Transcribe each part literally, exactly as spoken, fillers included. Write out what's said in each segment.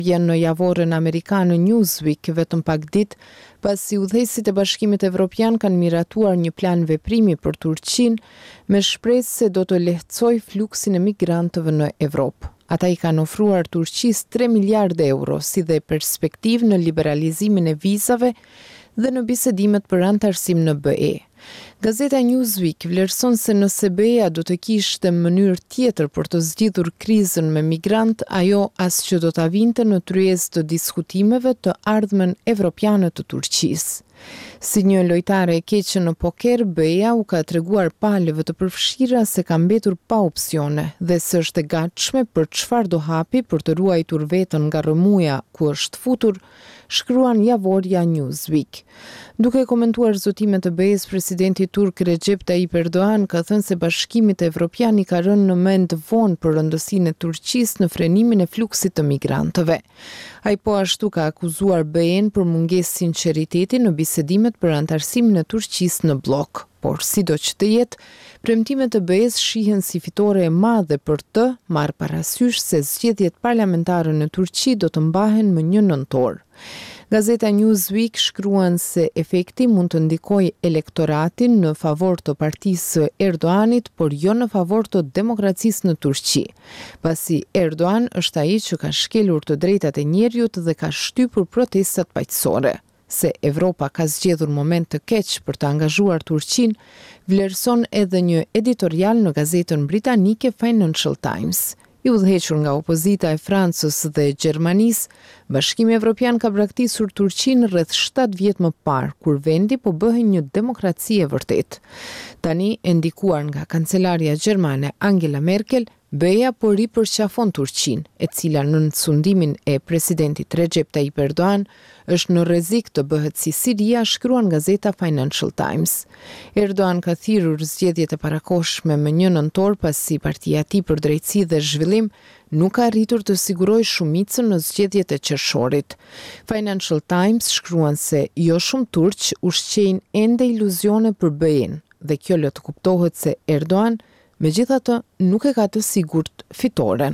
Vjen në javorën amerikanë Newsweek vetëm pak ditë pasi udhëheqësit e Bashkimit Evropian kanë miratuar një plan veprimi për Turqinë me shpresë se do të lehtësojë fluksin e migrantëve në Evropë. Ata i kanë ofruar Turqisë tre miliardë euro si dhe perspektivë në liberalizimin e vizave dhe në bisedimet për antarësim në B E. Gazeta Newsweek vlerëson se nëse B E-ja do të kishte mënyrë tjetër për të zgjidhur krizën me migrant, ajo as që do ta vinte në tryezë të diskutimeve të ardhmen evropiane të Turqisë. Si një lojtare e keqe në poker, B E-ja u ka treguar palëve të përfshira se ka mbetur pa opsione dhe se është e gatshme për çfarë do hapi për të ruajtur veten nga rrëmuja ku është futur, shkruan javorja Newsweek. Duke komentuar zotimet e B E-s, presidenti turk Recep Tayyip Erdogan ka thënë se Bashkimi Evropian i ka rënë në mend vonë për rëndësinë e Turqisë në frenimin e fluksit të migrantëve. Ai po ashtu ka akuzuar B E-n për mungesë sinqeriteti në bisedimet për antarësimin e Turqisë në blok. Por sido që të jetë, premtimet e B E-s shihen si fitore e madhe për të, marrë parasysh se zgjedhjet parlamentare në Turqi do të mbahen më një nëntor. Gazeta Newsweek shkruan se efekti mund të ndikojë elektoratin në favor të partisë Erdoganit, por jo në favor të demokracisë në Turqi, pasi Erdogan është ai që ka shkelur të drejtat e njerëzit dhe ka shtypur protestat paqësore. Se Evropa ka zgjedhur moment të keq për të angazhuar Turqinë, vlerëson edhe një editorial në gazetën britanike Financial Times. I udhëhequr nga opozita e Francës dhe Gjermanisë, Bashkimi Evropian ka braktisur Turqinë rreth shtatë vjet më parë, kur vendi po bëhej një demokraci e vërtetë. Tani, e ndikuar nga kancelaria gjermane Angela Merkel, B E-ja po ripërqafon Turqinë, e cila në sundimin e presidentit Recep Tayyip Erdogan është në rrezik të bëhet si Siria, shkruan gazeta Financial Times. Erdogan ka thirrur zgjedhjet e parakohshme më një nëntor pasi partia e tij për drejtësi dhe zhvillim nuk ka arritur të sigurojë shumicën në zgjedhjet e qershorit. Financial Times shkruan se jo shumë turq ushqejnë ende iluzione për B E-n dhe kjo lë të kuptohet se Erdogan megjithatë nuk e ka të sigurt fitoren.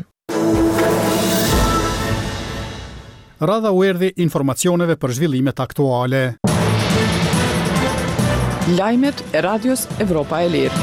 Radha u erdhi informacioneve për zhvillimet aktuale. Lajmet e Radios Evropa e Lirë.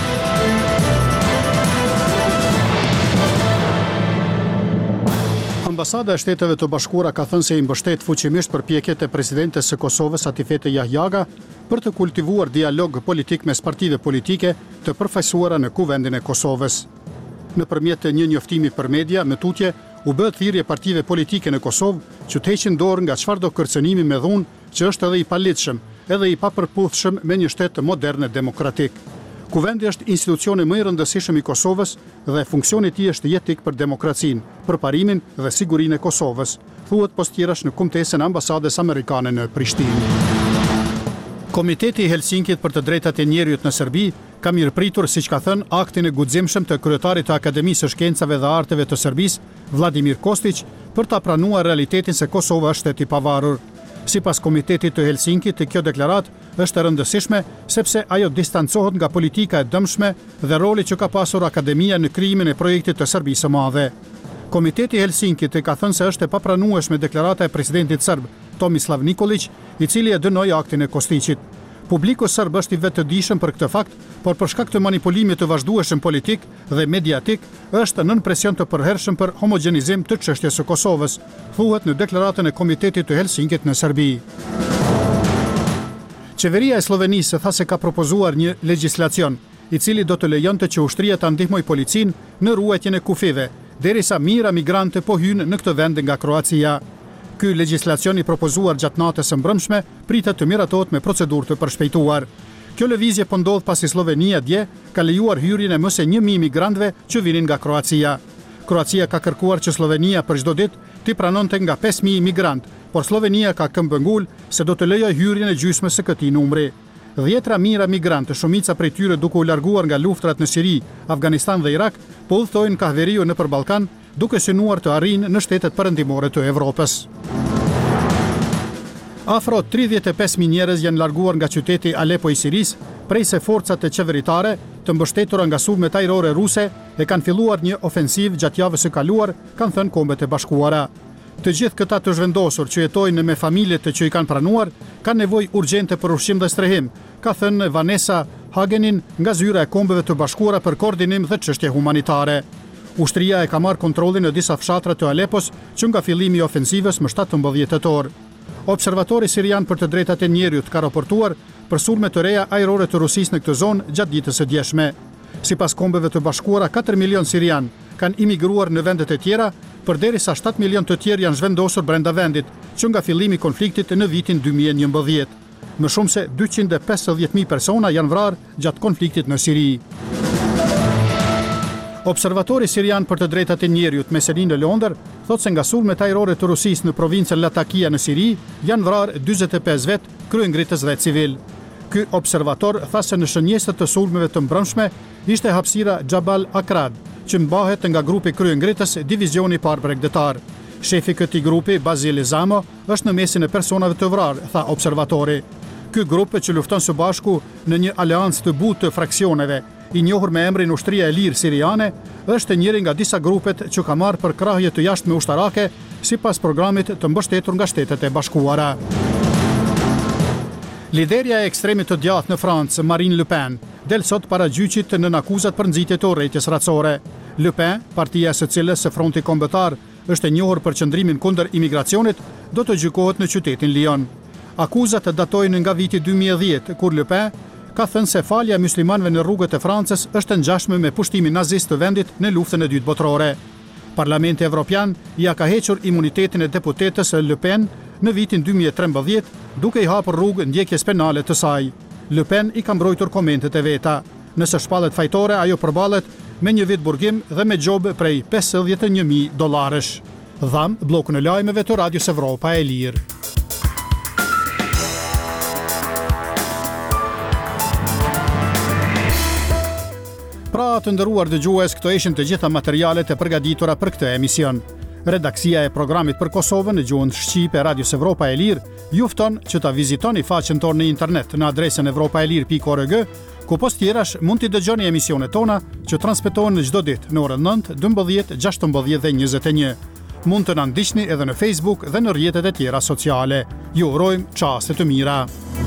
Ambasada e Shteteve të Bashkuara ka thënë se i mbështet fuqimisht përpjekjet e presidentes së Kosovës Atifete Jahjaga për të kultivuar dialog politik mes partive politike të përfaqësuara në Kuvendin e Kosovës. Nëpërmjet një njoftimi për media, me tutje, u bë thirrje partive politike në Kosovë që të heqin dorë nga çfarëdo kërcënimi me dhunë që është edhe i palitshëm, edhe i papërputhshëm me një shtet modern e demokratik. Kuvendi është institucioni më i rëndësishëm i Kosovës dhe funksioni i tij është jetik për demokracinë, përparimin dhe sigurinë e Kosovës, thuhet postirash në kumtesën e ambasadës amerikane në Prishtinë. Komiteti i Helsinkit për të drejtat e njerëzit në Serbi ka mirëpritur, siç ka thënë, aktin e guximshëm të kryetarit të Akademisë së Shkencave dhe Arteve të Serbisë, Vladimir Kostić, për ta pranuar realitetin se Kosova është shtet i pavarur. Sipas Komitetit të Helsinkit, kjo deklaratë është e rëndësishme sepse ajo distancohet nga politika e dëmshme dhe roli që ka pasur Akademia në krijimin e projektit të Serbisë së Madhe. Komiteti i Helsinkit ka thënë se është e papranueshme deklarata e presidentit serb Tomislav Nikolić, i cili e dënoi aktin e Kostićit. Publiku serb është i vetëdijshëm për këtë fakt, por për shkak të manipulimit të vazhdueshëm politik dhe mediatik, është nën presion të përhershëm për homogenizim të çështjes së Kosovës, thuhet në deklaratën e Komitetit të Helsinkit në Serbi. Qeveria e Slovenisë tha se ka propozuar një legjislacion, i cili do të lejonte që ushtria ta ndihmojë policinë në ruajtjen e kufive, derisa mijëra migrante po hyjnë në këtë vend nga Kroacia. Ky legjislacion i propozuar gjatë natës së mbrëmshme pritet të miratohet me procedurë të përshpejtuar. Kjo lëvizje po ndodh pasi Slovenia dje ka lejuar hyrjen e më së një mijë migrantëve që vinin nga Kroacia. Kroacia ka kërkuar që Slovenia për çdo ditë t'i pranonte nga pesë mijë migrantë, por Slovenia ka këmbëngul se do të lejojë hyrjen e gjysmës së këtij numri. Dhjetra mijëra migrantë, shumica prej tyre duke u larguar nga luftrat në Siri, Afganistan dhe Irak, po udhtojnë Kahveriu nëpër Ballkan, duke synuar të arrijnë në shtetet perëndimore të Evropës. Afro tridhjetë e pesë mijë njerëz janë larguar nga qyteti Aleppo i Sirisë, prej se forcat e qeveritare, të mbështetura nga sulmet ajrore ruse, e kanë filluar një ofensiv gjatë javës së kaluar, kanë thënë Kombet e Bashkuara. Të gjithë këta të zhvendosur që jetojnë me familjet që i kanë pranuar, kanë nevojë urgjente për ushqim dhe strehim, ka thënë Vanessa Hagenin nga zyra e Kombeve të Bashkuara për koordinim dhe çështje humanitare. Ushtria e ka marrë kontrollin në disa fshatra të Alepos që nga fillimi i ofensivës më shtatëmbëdhjetë tetor. Observatori sirian për të drejtat e njerëzit ka raportuar për sulme të reja ajrore të Rusisë në këtë zonë gjatë ditës së djeshme. Sipas Kombeve të Bashkuara, katër milion sirian kanë imigruar në vendet e tjera, përderisa shtatë milion të tjerë janë zhvendosur brenda vendit, që nga fillimi i konfliktit në vitin dy mijë e njëmbëdhjetë. Më shumë se dyqind e pesëdhjetë mijë persona janë vrarë gjatë konfliktit në Siri. Observatori sirian për të drejtat e njerëzit Meselin në Londër thotë se nga sulmet ajrore të Rusisë në provincën Latakia në Siri janë vrarë dyzet e pesë vet kryengritës dhe civil. Ky observator tha se në shënjesët të sulmeve të mbrëmshme ishte hapësira Jabal Akrad, që mbahet nga grupi kryengritës divizioni parë bregdetar. Shefi këtij grupi, Basil Zamo, është në mesin e personave të vrarë, tha observatori. Ky grup që lufton së bashku në një aleancë të butë të fraksioneve, i njohur me emrin Ushtria e Lirë Siriane, është njëri nga disa grupet që ka marrë për krahje të jashtme ushtarake sipas programit të mbështetur nga Shtetet e Bashkuara. Liderja e ekstremit të djathtë në Francë, Marine Le Pen, del sot para gjyqit në akuzat për nxitje të urrëties racore. Le Pen, partia së cilës së Fronti Kombëtar është e njohur për qëndrimin kundër imigracionit, do të gjykohet në qytetin Lyon. Akuzat datojnë nga viti dy mijë e dhjetë, kur Le Pen ka thënë se falja e muslimanëve në rrugët e Francës është ngjashme me pushtimin nazist të vendit në luftën e dytë botërore. Parlamenti Evropian ja ka hequr imunitetin e deputetës Le Pen në vitin dy mijë e trembëdhjetë, duke i hapur rrugë ndjekjes penale të saj. Le Pen i ka mbrojtur komentet e veta. Nëse shpallet fajtore, ajo përballet me një vit burgim dhe me gjobë prej pesëdhjetë e një mijë dollarësh. Dham bllokun e lajmeve të Radios Evropa e Lirë. Pra të nderuar dëgjues, këto ishin të gjitha materialet e përgatitura për këtë emision. Redaksia e programit për Kosovën në gjuhën shqipe e Radios Evropa e Lirë ju fton që ta vizitoni faqen tonë në internet në adresën evropaelir pikë org, ku post tjerash mund t'i dëgjoni emisionet tona që transmetohen çdo ditë në orën nëntë, dymbëdhjetë, gjashtëmbëdhjetë dhe njëzet e një. Mund të na ndiqni edhe në Facebook dhe në rrjetet e tjera sociale. Ju urojmë çaste të mira.